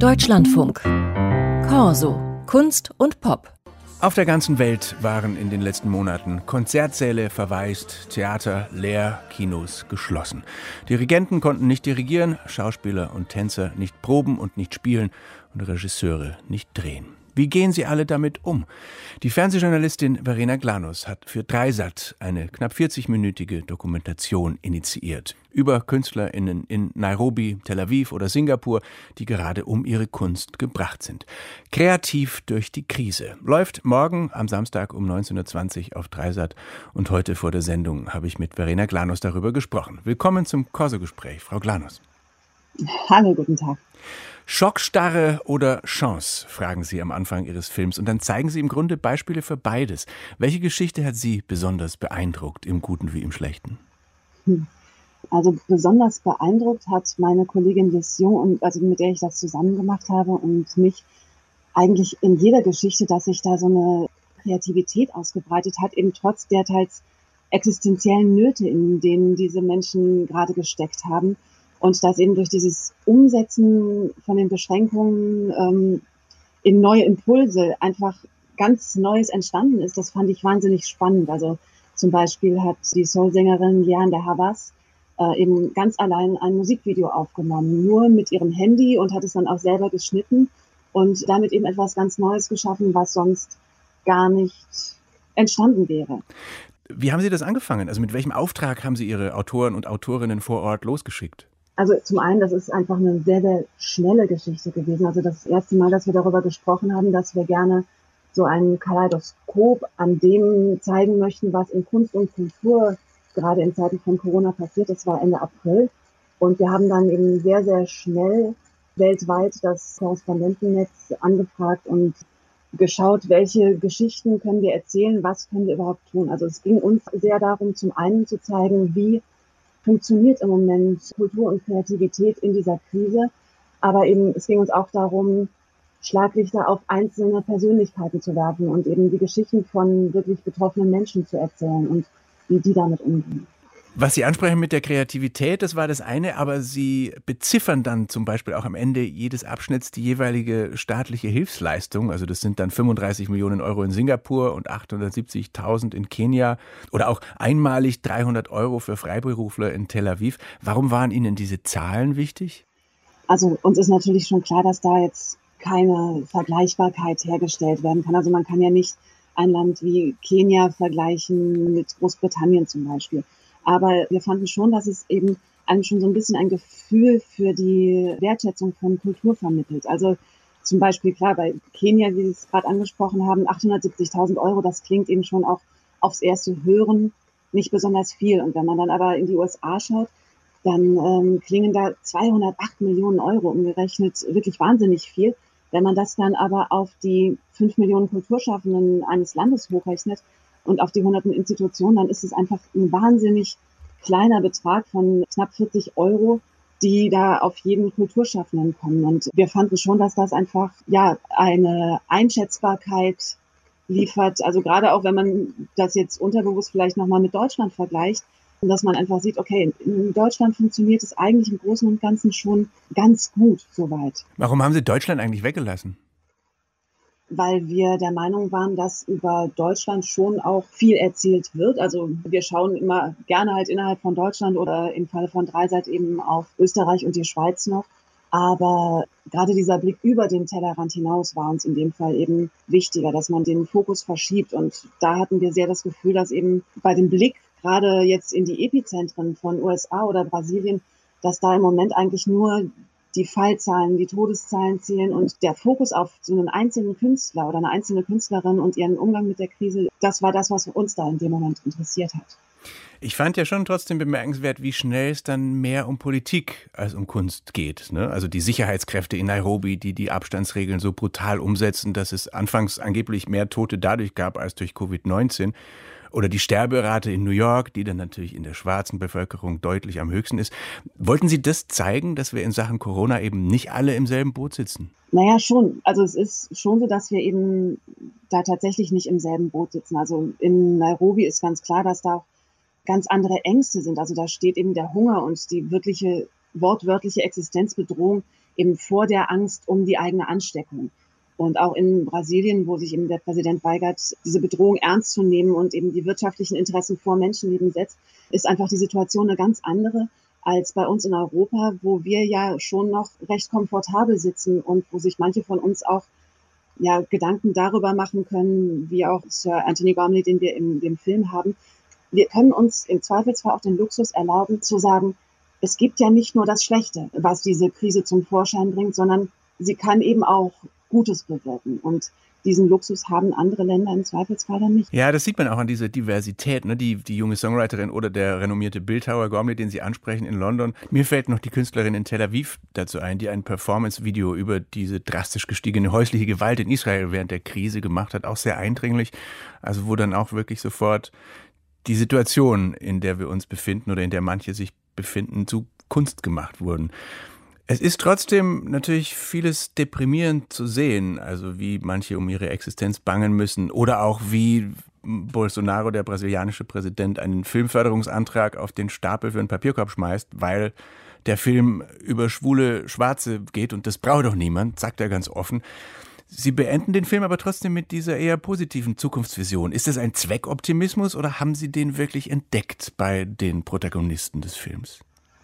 Deutschlandfunk. Corso. Kunst und Pop. Auf der ganzen Welt waren in den letzten Monaten Konzertsäle verwaist, Theater leer, Kinos geschlossen. Dirigenten konnten nicht dirigieren, Schauspieler und Tänzer nicht proben und nicht spielen und Regisseure nicht drehen. Wie gehen sie alle damit um? Die Fernsehjournalistin Verena Glanus hat für Dreisat eine knapp 40-minütige Dokumentation initiiert über KünstlerInnen in Nairobi, Tel Aviv oder Singapur, die gerade um ihre Kunst gebracht sind. Kreativ durch die Krise. Läuft morgen am Samstag um 19.20 Uhr auf Dreisat und heute vor der Sendung habe ich mit Verena Glanus darüber gesprochen. Willkommen zum Corso-Gespräch, Frau Glanus. Hallo, guten Tag. Schockstarre oder Chance, fragen Sie am Anfang Ihres Films. Und dann zeigen Sie im Grunde Beispiele für beides. Welche Geschichte hat Sie besonders beeindruckt, im Guten wie im Schlechten? Also besonders beeindruckt hat meine Kollegin Liz Jung, mit der ich das zusammen gemacht habe, und mich eigentlich in jeder Geschichte, dass sich da so eine Kreativität ausgebreitet hat, eben trotz der teils existenziellen Nöte, in denen diese Menschen gerade gesteckt haben. Und dass eben durch dieses Umsetzen von den Beschränkungen in neue Impulse einfach ganz Neues entstanden ist, das fand ich wahnsinnig spannend. Also zum Beispiel hat die Soul-Sängerin Liane de Havas eben ganz allein ein Musikvideo aufgenommen, nur mit ihrem Handy, und hat es dann auch selber geschnitten und damit eben etwas ganz Neues geschaffen, was sonst gar nicht entstanden wäre. Wie haben Sie das angefangen? Also mit welchem Auftrag haben Sie Ihre Autoren und Autorinnen vor Ort losgeschickt? Also zum einen, das ist einfach eine sehr, sehr schnelle Geschichte gewesen. Also das erste Mal, dass wir darüber gesprochen haben, dass wir gerne so ein Kaleidoskop an dem zeigen möchten, was in Kunst und Kultur gerade in Zeiten von Corona passiert. Das war Ende April. Und wir haben dann eben sehr, sehr schnell weltweit das Korrespondentennetz angefragt und geschaut, welche Geschichten können wir erzählen, was können wir überhaupt tun. Also es ging uns sehr darum, zum einen zu zeigen, wie funktioniert im Moment Kultur und Kreativität in dieser Krise. Aber eben, es ging uns auch darum, Schlaglichter auf einzelne Persönlichkeiten zu werfen und eben die Geschichten von wirklich betroffenen Menschen zu erzählen und wie die damit umgehen. Was Sie ansprechen mit der Kreativität, das war das eine, aber Sie beziffern dann zum Beispiel auch am Ende jedes Abschnitts die jeweilige staatliche Hilfsleistung. Also das sind dann 35 Millionen Euro in Singapur und 870.000 in Kenia oder auch einmalig 300 Euro für Freiberufler in Tel Aviv. Warum waren Ihnen diese Zahlen wichtig? Also uns ist natürlich schon klar, dass da jetzt keine Vergleichbarkeit hergestellt werden kann. Also man kann ja nicht ein Land wie Kenia vergleichen mit Großbritannien zum Beispiel. Aber wir fanden schon, dass es eben einem schon so ein bisschen ein Gefühl für die Wertschätzung von Kultur vermittelt. Also zum Beispiel, klar, bei Kenia, wie Sie es gerade angesprochen haben, 870.000 Euro, das klingt eben schon auch aufs erste Hören nicht besonders viel. Und wenn man dann aber in die USA schaut, dann klingen da 208 Millionen Euro umgerechnet wirklich wahnsinnig viel. Wenn man das dann aber auf die 5 Millionen Kulturschaffenden eines Landes hochrechnet, und auf die hunderten Institutionen, dann ist es einfach ein wahnsinnig kleiner Betrag von knapp 40 Euro, die da auf jeden Kulturschaffenden kommen. Und wir fanden schon, dass das einfach eine Einschätzbarkeit liefert. Also gerade auch, wenn man das jetzt unterbewusst vielleicht nochmal mit Deutschland vergleicht, dass man einfach sieht, okay, in Deutschland funktioniert es eigentlich im Großen und Ganzen schon ganz gut soweit. Warum haben Sie Deutschland eigentlich weggelassen? Weil wir der Meinung waren, dass über Deutschland schon auch viel erzählt wird. Also wir schauen immer gerne halt innerhalb von Deutschland oder im Falle von Dreisat eben auf Österreich und die Schweiz noch. Aber gerade dieser Blick über den Tellerrand hinaus war uns in dem Fall eben wichtiger, dass man den Fokus verschiebt. Und da hatten wir sehr das Gefühl, dass eben bei dem Blick gerade jetzt in die Epizentren von USA oder Brasilien, dass da im Moment eigentlich nur die Fallzahlen, die Todeszahlen zählen, und der Fokus auf so einen einzelnen Künstler oder eine einzelne Künstlerin und ihren Umgang mit der Krise, das war das, was uns da in dem Moment interessiert hat. Ich fand ja schon trotzdem bemerkenswert, wie schnell es dann mehr um Politik als um Kunst geht, ne? Also die Sicherheitskräfte in Nairobi, die die Abstandsregeln so brutal umsetzen, dass es anfangs angeblich mehr Tote dadurch gab als durch Covid-19. Oder die Sterberate in New York, die dann natürlich in der schwarzen Bevölkerung deutlich am höchsten ist. Wollten Sie das zeigen, dass wir in Sachen Corona eben nicht alle im selben Boot sitzen? Naja, schon. Also es ist schon so, dass wir eben da tatsächlich nicht im selben Boot sitzen. Also in Nairobi ist ganz klar, dass da auch ganz andere Ängste sind. Also da steht eben der Hunger und die wirkliche wortwörtliche Existenzbedrohung eben vor der Angst um die eigene Ansteckung. Und auch in Brasilien, wo sich eben der Präsident weigert, diese Bedrohung ernst zu nehmen und eben die wirtschaftlichen Interessen vor Menschenleben setzt, ist einfach die Situation eine ganz andere als bei uns in Europa, wo wir ja schon noch recht komfortabel sitzen und wo sich manche von uns auch Gedanken darüber machen können, wie auch Sir Anthony Gormley, den wir in dem Film haben. Wir können uns im Zweifelsfall auch den Luxus erlauben, zu sagen, es gibt ja nicht nur das Schlechte, was diese Krise zum Vorschein bringt, sondern sie kann eben auch Gutes bewirken. Und diesen Luxus haben andere Länder im Zweifelsfall dann nicht. Ja, das sieht man auch an dieser Diversität, ne? Die junge Songwriterin oder der renommierte Bildhauer Gormley, den Sie ansprechen in London. Mir fällt noch die Künstlerin in Tel Aviv dazu ein, die ein Performance-Video über diese drastisch gestiegene häusliche Gewalt in Israel während der Krise gemacht hat, auch sehr eindringlich. Also wo dann auch wirklich sofort die Situation, in der wir uns befinden oder in der manche sich befinden, zu Kunst gemacht wurden. Es ist trotzdem natürlich vieles deprimierend zu sehen, also wie manche um ihre Existenz bangen müssen oder auch wie Bolsonaro, der brasilianische Präsident, einen Filmförderungsantrag auf den Stapel für einen Papierkorb schmeißt, weil der Film über schwule Schwarze geht und das braucht doch niemand, sagt er ganz offen. Sie beenden den Film aber trotzdem mit dieser eher positiven Zukunftsvision. Ist das ein Zweckoptimismus oder haben Sie den wirklich entdeckt bei den Protagonisten des Films?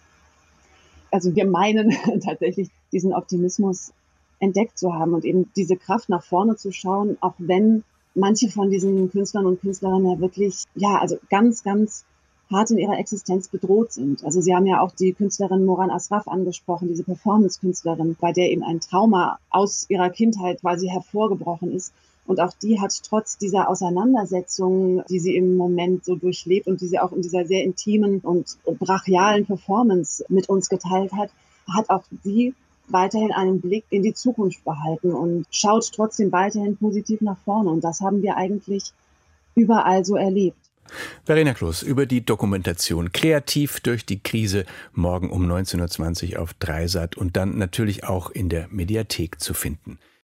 Also wir meinen tatsächlich, diesen Optimismus entdeckt zu haben und eben diese Kraft nach vorne zu schauen, auch wenn manche von diesen Künstlern und Künstlerinnen ja wirklich, also ganz, ganz hart in ihrer Existenz bedroht sind. Also Sie haben ja auch die Künstlerin Moran Asraf angesprochen, diese Performance-Künstlerin, bei der eben ein Trauma aus ihrer Kindheit quasi hervorgebrochen ist. Und auch die hat trotz dieser Auseinandersetzungen, die sie im Moment so durchlebt und die sie auch in dieser sehr intimen und brachialen Performance mit uns geteilt hat, hat auch sie weiterhin einen Blick in die Zukunft behalten und schaut trotzdem weiterhin positiv nach vorne. Und das haben wir eigentlich überall so erlebt. Verena Kloß über die Dokumentation Kreativ durch die Krise, morgen um 19.20 Uhr auf Dreisat und dann natürlich auch in der Mediathek zu finden.